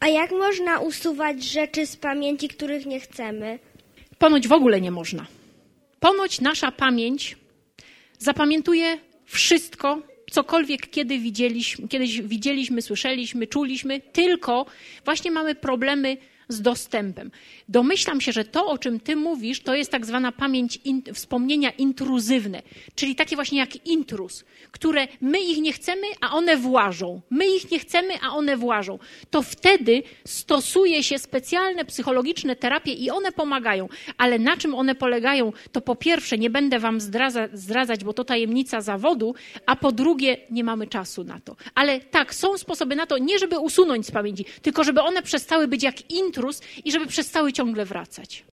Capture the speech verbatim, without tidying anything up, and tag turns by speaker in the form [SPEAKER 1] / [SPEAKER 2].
[SPEAKER 1] A jak można usuwać rzeczy z pamięci, których nie chcemy?
[SPEAKER 2] Ponoć w ogóle nie można. Ponoć nasza pamięć zapamiętuje wszystko, cokolwiek kiedy widzieliśmy, kiedyś widzieliśmy, słyszeliśmy, czuliśmy, tylko właśnie mamy problemy z dostępem. Domyślam się, że to, o czym ty mówisz, to jest tak zwana pamięć, in, wspomnienia intruzywne, czyli takie właśnie jak intruz, które my ich nie chcemy, a one włażą. My ich nie chcemy, a one włażą. To wtedy stosuje się specjalne psychologiczne terapie i one pomagają. Ale na czym one polegają, to po pierwsze nie będę wam zdradza, zdradzać, bo to tajemnica zawodu, a po drugie nie mamy czasu na to. Ale tak, są sposoby na to, nie żeby usunąć z pamięci, tylko żeby one przestały być jak intruz i żeby przestały ciągle wracać.